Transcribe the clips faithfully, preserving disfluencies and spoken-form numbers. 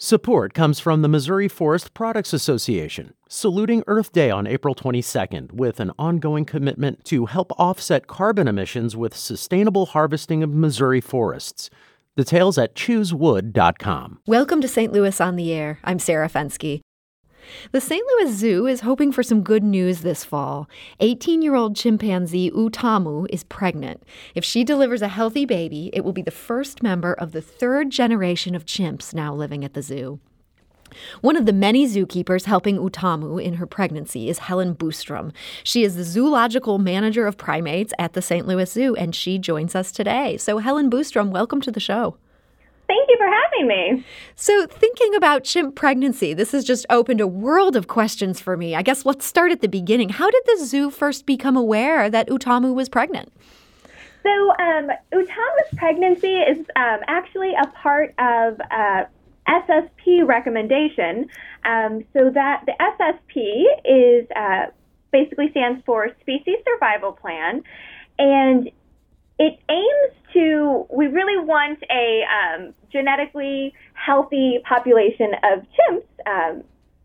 Support comes from the Missouri Forest Products Association, saluting Earth Day on April twenty-second with an ongoing commitment to help offset carbon emissions with sustainable harvesting of Missouri forests. Details at choose wood dot com. Welcome to Saint Louis on the Air. I'm Sarah Fenske. The Saint Louis Zoo is hoping for some good news this fall. eighteen-year-old chimpanzee Utamu is pregnant. If she delivers a healthy baby, it will be the first member of the third generation of chimps now living at the zoo. One of the many zookeepers helping Utamu in her pregnancy is Helen Boostrom. She is the zoological manager of primates at the Saint Louis Zoo, and she joins us today. So, Helen Boostrom, welcome to the show. Thank you for having me. So thinking about chimp pregnancy, this has just opened a world of questions for me. I guess let's start at the beginning. How did the zoo first become aware that Utamu was pregnant? So um, Utamu's pregnancy is um, actually a part of uh, S S P recommendation. Um, so that the S S P is uh, basically stands for Species Survival Plan, and it aims to, we really want a um, genetically healthy population of chimps. Um,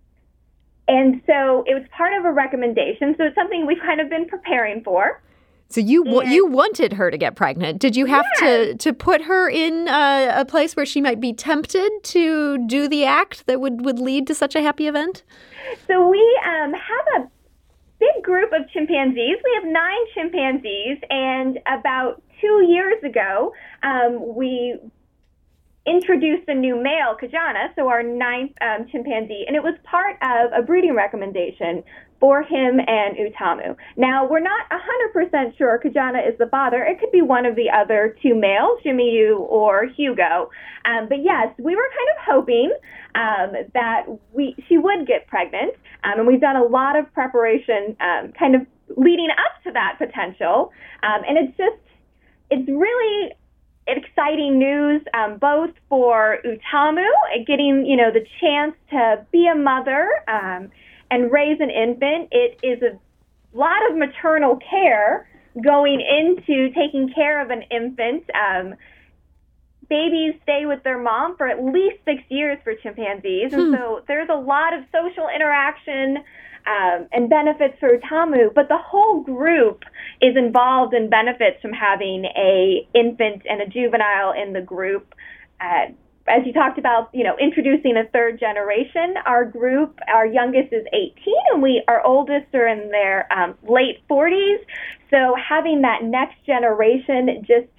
and so it was part of a recommendation. So it's something we've kind of been preparing for. So you and, you wanted her to get pregnant. Did you have yes. to, to put her in a, a place where she might be tempted to do the act that would, would lead to such a happy event? So we um, have a big group of chimpanzees. We have nine chimpanzees, and about two years ago, um, we introduced a new male, Kajana, so our ninth um, chimpanzee, and it was part of a breeding recommendation for him and Utamu. Now, we're not one hundred percent sure Kajana is the father. It could be one of the other two males, Jimmy or Hugo. Um, but yes, we were kind of hoping um, that we she would get pregnant, um, and we've done a lot of preparation um, kind of leading up to that potential. Um, and it's just, it's really exciting news, um, both for Utamu, getting, you know, the chance to be a mother um, and raise an infant. It is a lot of maternal care going into taking care of an infant. Um, babies stay with their mom for at least six years for chimpanzees, and hmm. so there's a lot of social interaction Um, and benefits for Utamu, but the whole group is involved in benefits from having a infant and a juvenile in the group. Uh, as you talked about, you know, introducing a third generation, our group, our youngest is eighteen, and we, our oldest are in their um, late forties. So having that next generation just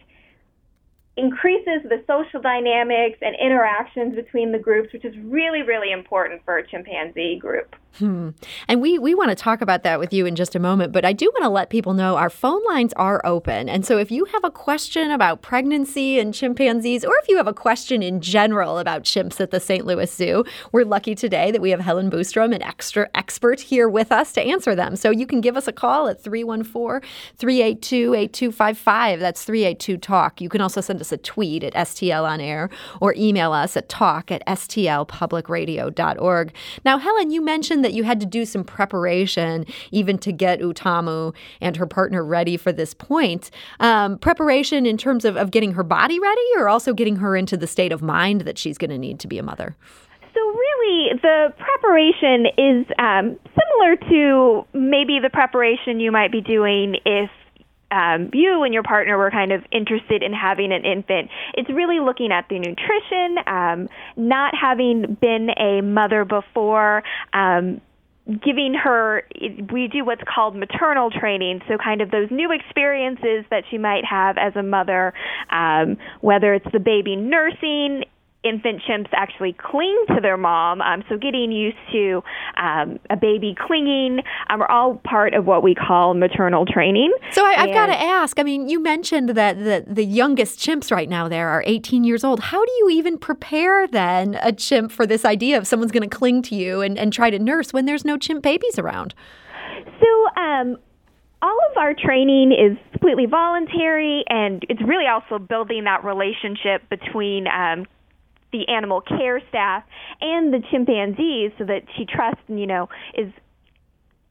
increases the social dynamics and interactions between the groups, which is really, really important for a chimpanzee group. Hmm. And we, we want to talk about that with you in just a moment, but I do want to let people know our phone lines are open. And so if you have a question about pregnancy and chimpanzees, or if you have a question in general about chimps at the Saint Louis Zoo, we're lucky today that we have Helen Boostrom, an extra expert, here with us to answer them. So you can give us a call at three one four, three eight two, eight two five five. That's three eight two talk. You can also send us a tweet at S T L on air or email us at talk at S T L public radio dot org. Now, Helen, you mentioned that you had to do some preparation even to get Utamu and her partner ready for this point. Um, preparation in terms of, of getting her body ready, or also getting her into the state of mind that she's going to need to be a mother? So really, the preparation is um, similar to maybe the preparation you might be doing if Um, you and your partner were kind of interested in having an infant. It's really looking at the nutrition, um, not having been a mother before, um, giving her, we do what's called maternal training, so kind of those new experiences that she might have as a mother, um, whether it's the baby nursing. Infant chimps actually cling to their mom, um, so getting used to um, a baby clinging um, are all part of what we call maternal training. So I, I've got to ask, I mean, you mentioned that the, the youngest chimps right now there are eighteen years old. How do you even prepare then a chimp for this idea of someone's going to cling to you and, and try to nurse when there's no chimp babies around? So, um, all of our training is completely voluntary, and it's really also building that relationship between um, the animal care staff and the chimpanzees, so that she trusts and, you know, is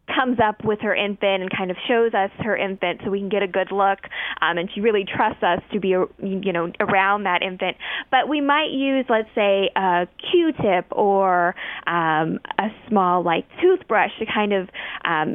comes up with her infant and kind of shows us her infant so we can get a good look, um, and she really trusts us to be, you know, around that infant. But we might use, let's say, a Q-tip or um, a small, like, toothbrush to kind of um,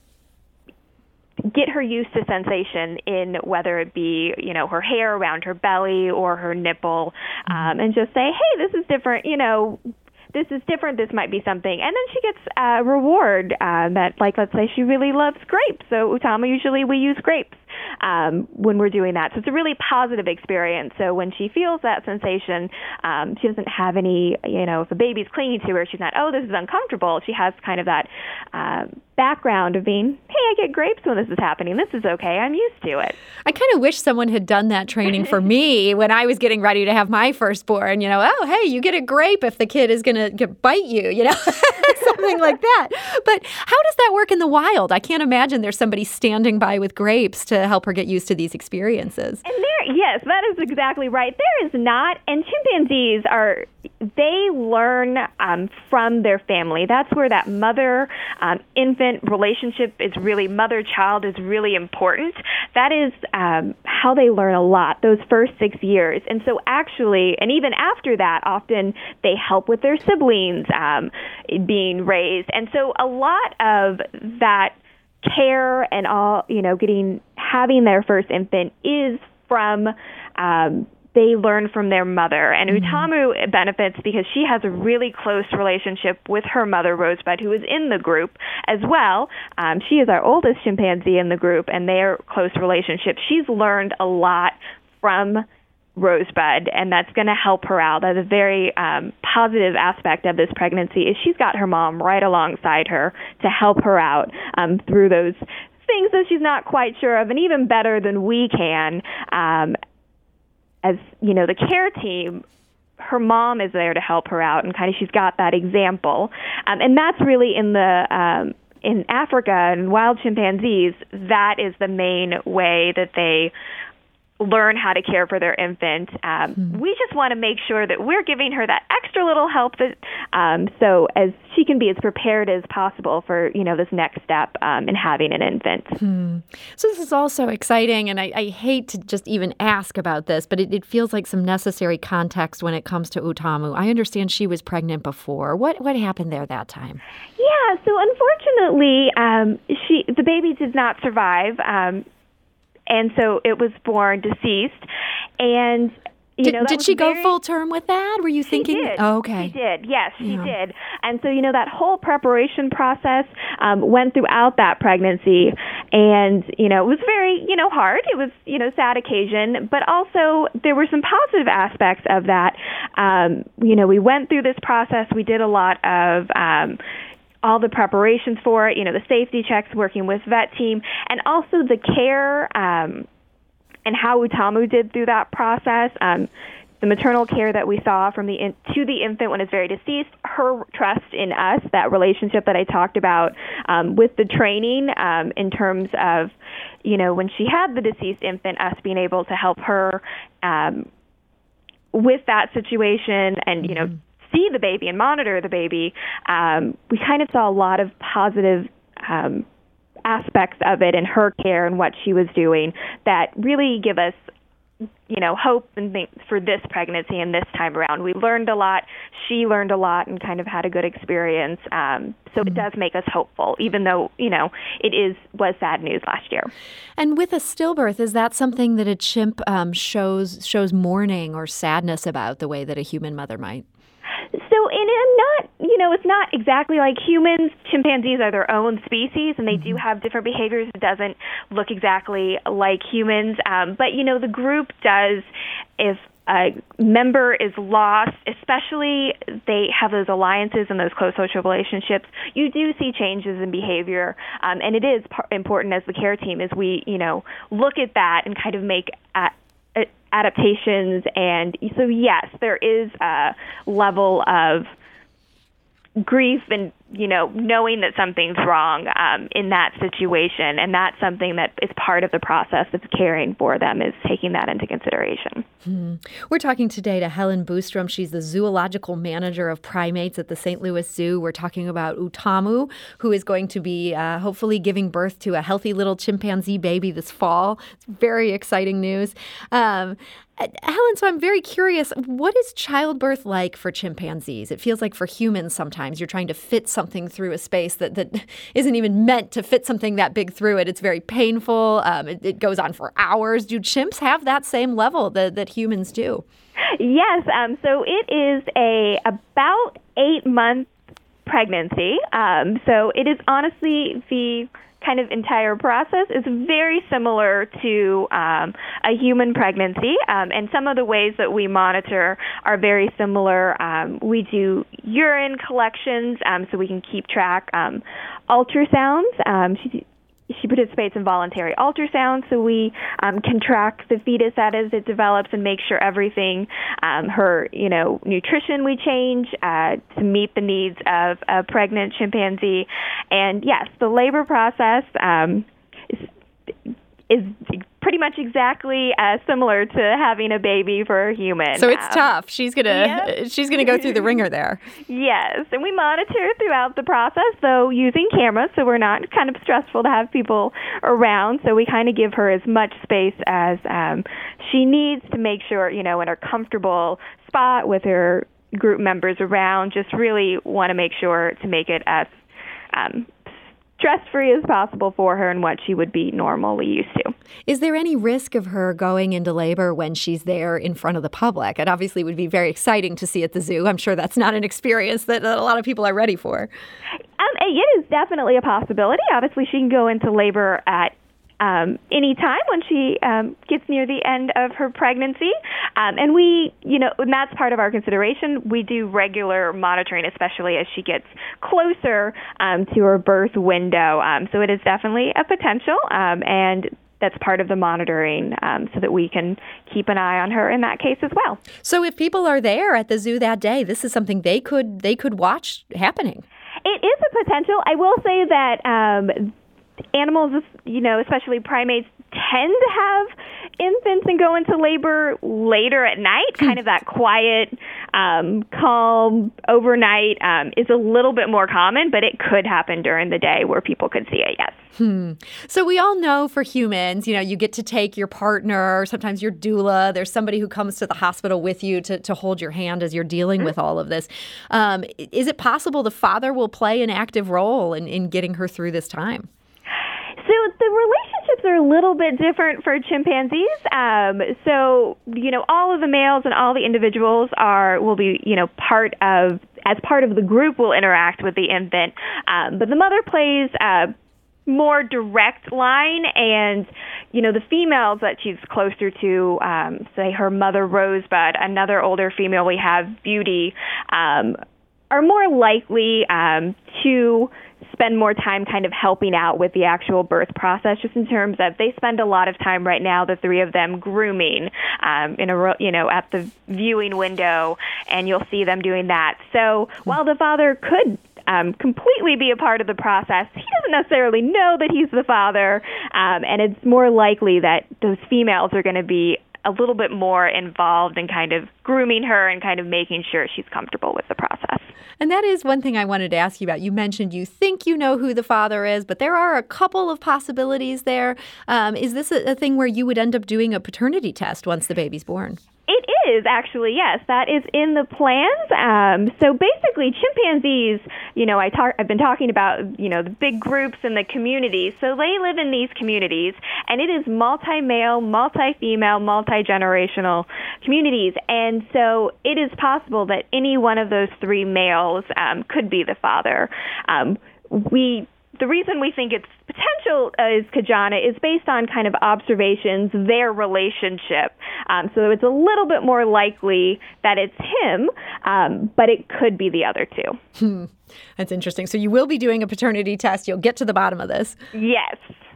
get her used to sensation in whether it be, you know, her hair around her belly or her nipple, um, and just say, hey, this is different, you know, this is different, this might be something. And then she gets a reward uh, that, like, let's say she really loves grapes. So Utama, usually we use grapes um, when we're doing that. So it's a really positive experience. So when she feels that sensation, um, she doesn't have any, you know, if a baby's clinging to her, she's not, oh, this is uncomfortable. She has kind of that uh, background of being, hey, I get grapes when this is happening. This is okay. I'm used to it. I kind of wish someone had done that training for me when I was getting ready to have my firstborn. You know, oh, hey, you get a grape if the kid is going to bite you, you know, something like that. But how does that work in the wild? I can't imagine there's somebody standing by with grapes to help her get used to these experiences. And there, yes, that is exactly right. There is not, and chimpanzees are, they learn um, from their family. That's where that mother-infant um, relationship is really, mother-child is really important. That is um, how they learn a lot, those first six years. And so actually, and even after that, often they help with their siblings um, being raised. And so a lot of that care and all, you know, getting, having their first infant is from, um, they learn from their mother. And mm-hmm. Utamu benefits because she has a really close relationship with her mother, Rosebud, who is in the group as well. Um, she is our oldest chimpanzee in the group, and their close relationship. She's learned a lot from Rosebud, and that's going to help her out. That's a very um, positive aspect of this pregnancy is she's got her mom right alongside her to help her out um, through those things that she's not quite sure of, and even better than we can. Um, as, you know, the care team, her mom is there to help her out, and kind of she's got that example. Um, and that's really in the um, in Africa and wild chimpanzees, that is the main way that they learn how to care for their infant. Um, mm-hmm. We just want to make sure that we're giving her that extra little help that um, so as she can be as prepared as possible for, you know, this next step um, in having an infant. Hmm. So this is also exciting, and I, I hate to just even ask about this, but it, it feels like some necessary context when it comes to Utamu. I understand she was pregnant before. What what happened there that time? Yeah, so unfortunately, um, she the baby did not survive. Um, And so it was born deceased. And, you did, know, that did she very, go full term with that? Were you she thinking? Did. Oh, okay. She did. Yes, she yeah. did. And so, you know, that whole preparation process um, went throughout that pregnancy. And, you know, it was very, you know, hard. It was, you know, sad occasion. But also there were some positive aspects of that. Um, you know, we went through this process. We did a lot of um all the preparations for it, you know, the safety checks, working with vet team, and also the care um, and how Utamu did through that process. Um, the maternal care that we saw from the in, to the infant when it's very deceased, her trust in us, that relationship that I talked about um, with the training um, in terms of, you know, when she had the deceased infant, us being able to help her um, with that situation and, you know, see the baby and monitor the baby, um, we kind of saw a lot of positive um, aspects of it and her care and what she was doing that really give us, you know, hope and things for this pregnancy and this time around. We learned a lot. She learned a lot and kind of had a good experience. Um, so mm-hmm. it does make us hopeful, even though, you know, it is was sad news last year. And with a stillbirth, is that something that a chimp um, shows shows mourning or sadness about the way that a human mother might? So, and I'm not, you know, it's not exactly like humans. Chimpanzees are their own species, and they mm-hmm. do have different behaviors. It doesn't look exactly like humans. Um, but, you know, the group does, if a member is lost, especially they have those alliances and those close social relationships, you do see changes in behavior. Um, and it is par- important as the care team as we, you know, look at that and kind of make uh, adaptations. And so, yes, there is a level of grief and you know, knowing that something's wrong um, in that situation. And that's something that is part of the process of caring for them, is taking that into consideration. Hmm. We're talking today to Helen Boostrom. She's the zoological manager of primates at the Saint Louis Zoo. We're talking about Utamu, who is going to be uh, hopefully giving birth to a healthy little chimpanzee baby this fall. It's very exciting news. Um, Helen, so I'm very curious, what is childbirth like for chimpanzees? It feels like for humans sometimes you're trying to fit something through a space that, that isn't even meant to fit something that big through it. It's very painful. Um, it, it goes on for hours. Do chimps have that same level that, that humans do? Yes. Um, so it is a about eight-month pregnancy. Um, so it is honestly the kind of entire process is very similar to um, a human pregnancy, um, and some of the ways that we monitor are very similar. Um, we do urine collections, um, so we can keep track. Um, ultrasounds. Um, she, She participates in voluntary ultrasound, so we um, can track the fetus as it develops and make sure everything, um, her, you know, nutrition we change uh, to meet the needs of a pregnant chimpanzee. And yes, the labor process um, is, is pretty much exactly uh, similar to having a baby for a human. So it's um, tough. She's gonna yeah. she's gonna go through the ringer there. Yes, and we monitor throughout the process, though using cameras, so we're not kind of stressful to have people around. So we kind of give her as much space as um, she needs to make sure, you know, in her comfortable spot with her group members around. Just really want to make sure to make it as um, stress-free as possible for her and what she would be normally used to. Is there any risk of her going into labor when she's there in front of the public? It obviously would be very exciting to see at the zoo. I'm sure that's not an experience that, that a lot of people are ready for. Um, it is definitely a possibility. Obviously, she can go into labor at Um, any time when she um, gets near the end of her pregnancy. Um, and we, you know, and that's part of our consideration. We do regular monitoring, especially as she gets closer um, to her birth window. Um, so it is definitely a potential, um, and that's part of the monitoring um, so that we can keep an eye on her in that case as well. So if people are there at the zoo that day, this is something they could they could watch happening. It is a potential. I will say that um, animals, you know, especially primates, tend to have infants and go into labor later at night. Kind of that quiet, um, calm overnight um, is a little bit more common, but it could happen during the day where people could see it, yes. Hmm. So we all know for humans, you know, you get to take your partner, sometimes your doula. There's somebody who comes to the hospital with you to, to hold your hand as you're dealing with all of this. Um, is it possible the father will play an active role in, in getting her through this time? So the relationships are a little bit different for chimpanzees. Um, so, you know, all of the males and all the individuals are will be, you know, part of, as part of the group will interact with the infant. Um, but the mother plays a more direct line, and, you know, the females that she's closer to, um, say her mother Rosebud, another older female we have, Beauty, um, are more likely um, to spend more time kind of helping out with the actual birth process, just in terms of they spend a lot of time right now, the three of them, grooming um, in a, you know, at the viewing window, and you'll see them doing that. So while the father could um, completely be a part of the process, he doesn't necessarily know that he's the father, um, and it's more likely that those females are going to be a little bit more involved in kind of grooming her and kind of making sure she's comfortable with the process. And that is one thing I wanted to ask you about. You mentioned you think you know who the father is, but there are a couple of possibilities there. Um, is this a, a thing where you would end up doing a paternity test once the baby's born? It is, actually, yes. That is in the plans. Um, so basically, chimpanzees, you know, I talk, I've been talking about, you know, the big groups and the communities. So they live in these communities, and it is multi-male, multi-female, multi-generational communities. And so it is possible that any one of those three males um, could be the father. Um, we... The reason we think it's potential uh, is Kajana is based on kind of observations, their relationship. Um, so it's a little bit more likely that it's him, um, but it could be the other two. Hmm. That's interesting. So you will be doing a paternity test. You'll get to the bottom of this. Yes.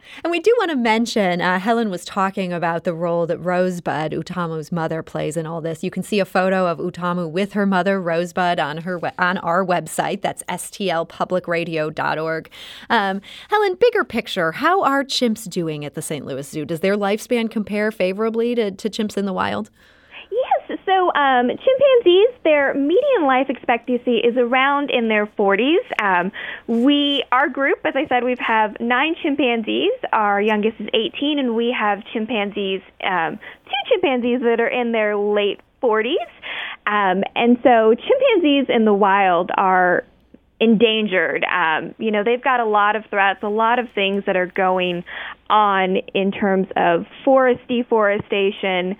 And we do want to mention, uh, Helen was talking about the role that Rosebud, Utamu's mother, plays in all this. You can see a photo of Utamu with her mother, Rosebud, on her we- on our website. That's S T L public radio dot org. Um, Helen, bigger picture, how are chimps doing at the Saint Louis Zoo? Does their lifespan compare favorably to, to chimps in the wild? Yes. So um, chimpanzees, their median life expectancy is around in their forties. Um, we, our group, as I said, we have nine chimpanzees. Our youngest is eighteen, and we have chimpanzees, um, two chimpanzees that are in their late forties. Um, and so chimpanzees in the wild are endangered. Um, you know, they've got a lot of threats, a lot of things that are going on in terms of forest deforestation,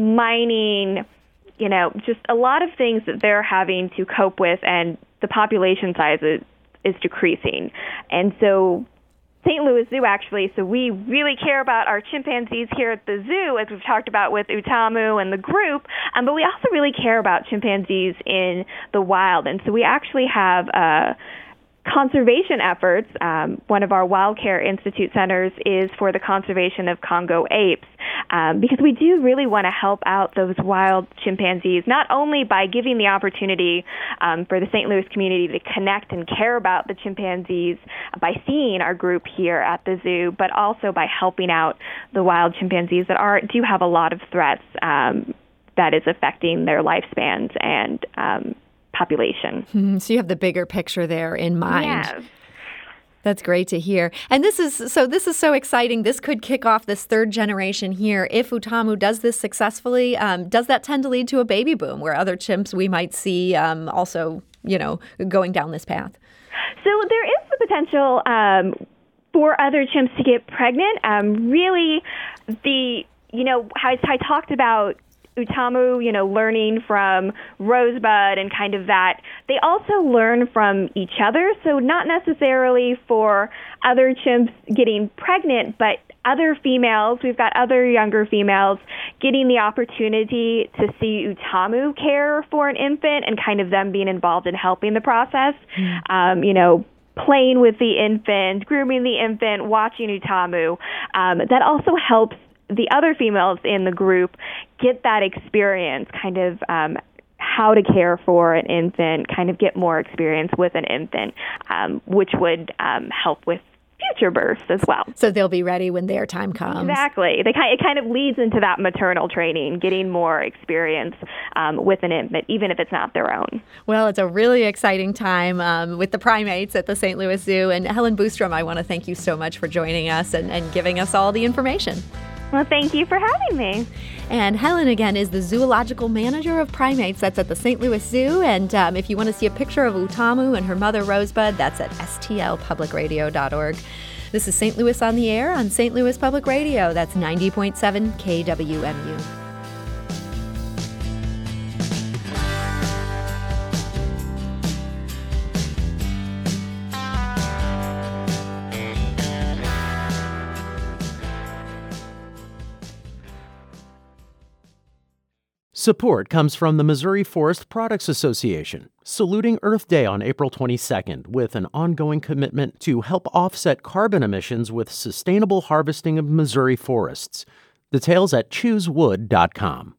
mining, you know, just a lot of things that they're having to cope with, and the population size is, is decreasing. And so Saint Louis Zoo, actually, so we really care about our chimpanzees here at the zoo, as we've talked about with Utamu and the group, um, but we also really care about chimpanzees in the wild. And so we actually have uh, conservation efforts. Um, one of our Wild Care Institute centers is for the conservation of Congo apes, um, because we do really want to help out those wild chimpanzees, not only by giving the opportunity um, for the Saint Louis community to connect and care about the chimpanzees by seeing our group here at the zoo, but also by helping out the wild chimpanzees that are do have a lot of threats um, that is affecting their lifespans and um, population. Mm-hmm. So you have the bigger picture there in mind. Yeah. That's great to hear. And this is so this is so exciting. This could kick off this third generation here. If Utamu does this successfully, um, does that tend to lead to a baby boom where other chimps we might see um, also, you know, going down this path? So there is the potential um, for other chimps to get pregnant. Um, really, the, you know, I, I talked about Utamu, you know, learning from Rosebud and kind of that. They also learn from each other. So not necessarily for other chimps getting pregnant, but other females, we've got other younger females getting the opportunity to see Utamu care for an infant and kind of them being involved in helping the process. Mm. Um, you know, playing with the infant, grooming the infant, watching Utamu. Um, that also helps the other females in the group get that experience, kind of um, how to care for an infant, kind of get more experience with an infant, um, which would um, help with future births as well. So they'll be ready when their time comes. Exactly. They kind, it kind of leads into that maternal training, getting more experience um, with an infant, even if it's not their own. Well, it's a really exciting time um, with the primates at the Saint Louis Zoo. And Helen Boostrom, I want to thank you so much for joining us and, and giving us all the information. Well, thank you for having me. And Helen, again, is the zoological manager of primates. That's at the Saint Louis Zoo. And um, if you want to see a picture of Utamu and her mother, Rosebud, that's at S T L public radio dot org. This is Saint Louis on the Air on Saint Louis Public Radio. That's ninety point seven K W M U. Support comes from the Missouri Forest Products Association, saluting Earth Day on April twenty-second with an ongoing commitment to help offset carbon emissions with sustainable harvesting of Missouri forests. Details at choose wood dot com.